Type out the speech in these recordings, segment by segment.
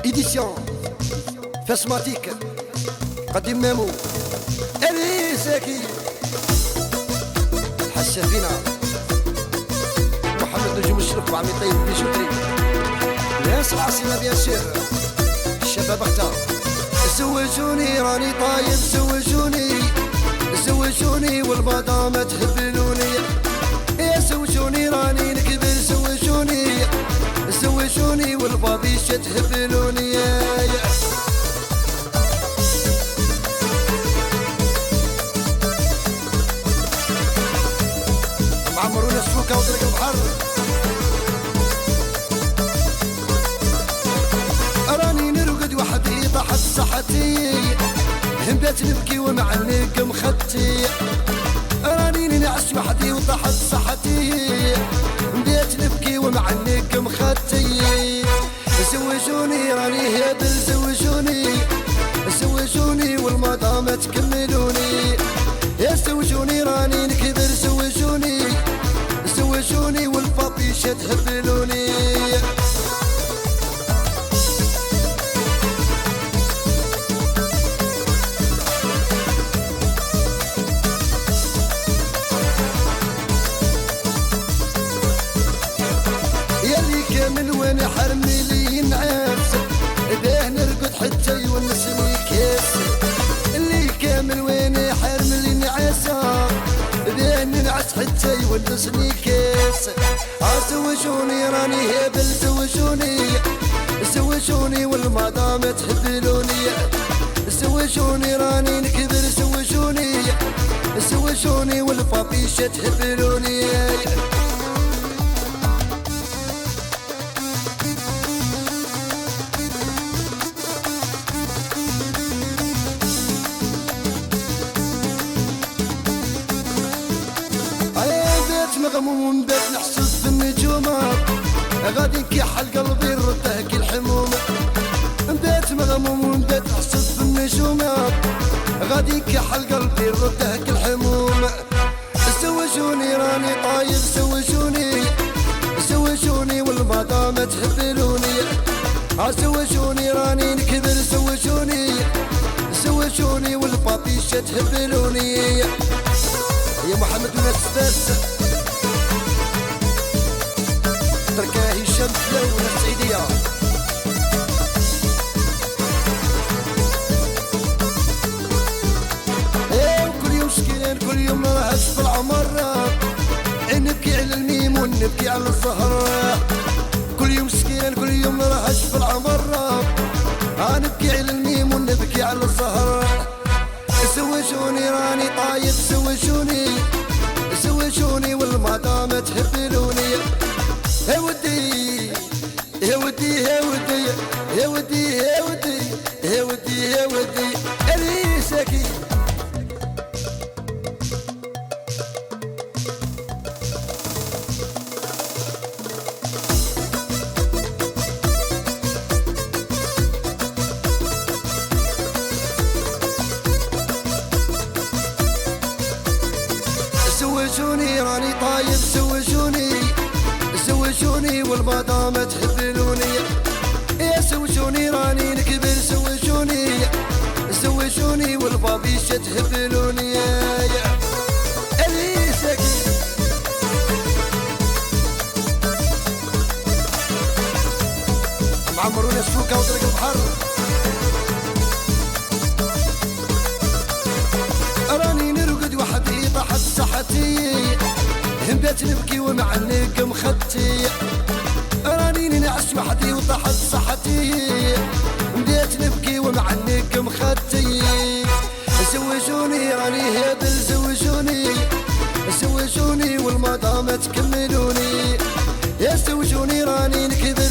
إديسيون فاسماتيك قدم مامو ألي زكي حسن فينا محمد نجوم الشرف وعمي طيب بيجوتري ناس العاصمة بيان سير الشباب اختار زوجوني راني طايب زوجوني والمدام تهبلوني يا زوجوني راني نكبر زوجوني والبابيش تهبلوني معمرونا السوكة وطريق البحر راني نرقد وحدي طاحت صحتي بيت نبكي ومعلق مخدتي راني ننعس وحدي وطاحت صحتي بيت نبكي ومعلق مخدتي زوجوني راني هبل زوجوني والمدام تكملوني يا زوجوني راني نكبر زوجوني والبابيش تهبلوني من وين حرمي لي ينعس بيه نرقد حتى يونسني كيس اللي كامل وين حرمي لي ينعس بيه ننعس حتى يونسني كيس زوجوني راني هبل زوجوني والمدام تهبلوني زوجوني راني نكبر زوجوني والبابيش تهبلوني مغموم بيت نحسب بالنجومات غادي نكحل قلبي نرده كي الحموم بيت مغموم بيت نحسب بالنجومات غادي نكحل قلبي نرده كي الحموم زوجوني راني طايب زوجوني والمدام تهبلوني زوجوني راني نكبر زوجوني والبابيش تهبلوني يا محمد وناس فاس تركاه هشام دولة السعيدية وكل يوم سكين كل يوم نرهج في العمر نبكي على الميم ونبكي على الزهر كل يوم سكين كل يوم نرهج في العمر نبكي على الميم ونبكي على الزهر زوجوني راني طايب زوجوني والمدام تهبلوني يا ودي يا ودي يا ودي يا ودي يا ودي يا ودي يا ودي اليسكي زوجوني راني طايب زوجوني والمدام تهبلوني يا زوجوني راني نكبر زوجوني والبابيش تهبلوني يا اليسكي معمرونا السوكة وطريق البحر راني نرقد وحدي طاحت صحتي بيت نبكي ومعلق مخدتي راني ننعس وحدي وطاحت صحتي بيت نبكي ومعلق مخدتي زوجوني راني هبل زوجوني والمدام تكملوني يا زوجوني راني نكبر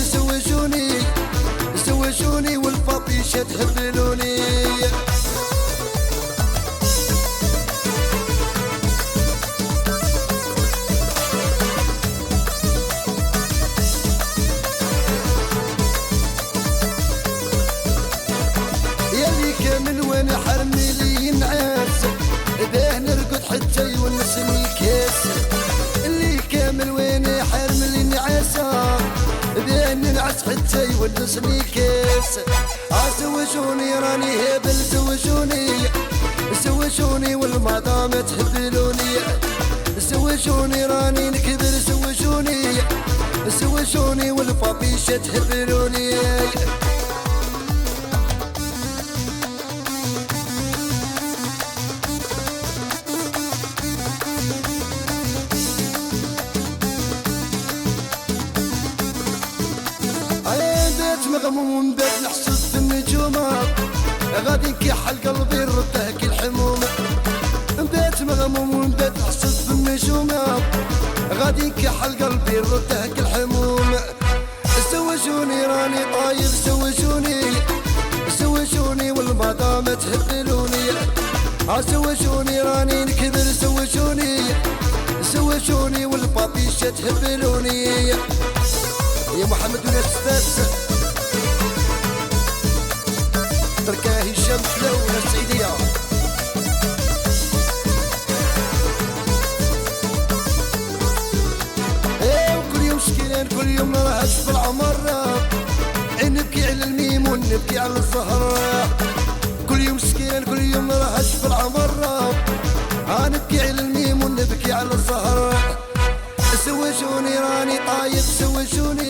زوجوني والبابيش تهبلوني من وين حرمي لي ينعس بيه نرقد حتى يونسني كيس اللي كامل وين حرمي لي ينعس بيه نعس حتى يونسني كاس. زوجوني راني هبل زوجوني والمدام تهبلوني. زوجوني راني نكبر زوجوني والبابيشة تهبلوني. مغموم بات نحسد في النجومة غادي نكحل قلبي نرده كي الحموم. بات مغموم بات نحسد في النجومة غادي نكحل قلبي نرده كي الحموم. زوجوني راني طايب زوجوني والمدام تهبلوني. زوجوني راني نكبر زوجوني والبابيشة تهبلوني. يا محمد وناس فاس تركاه هشام فلونا السعيدية. وكل يوم شكيلان كل يوم نرهج في العمر. نبكي على الميم ونبكي على الزهر. كل يوم شكيلان كل يوم نرهج في العمر. نبكي على الميم ونبكي على الزهر. زوجوني راني طايب زوجوني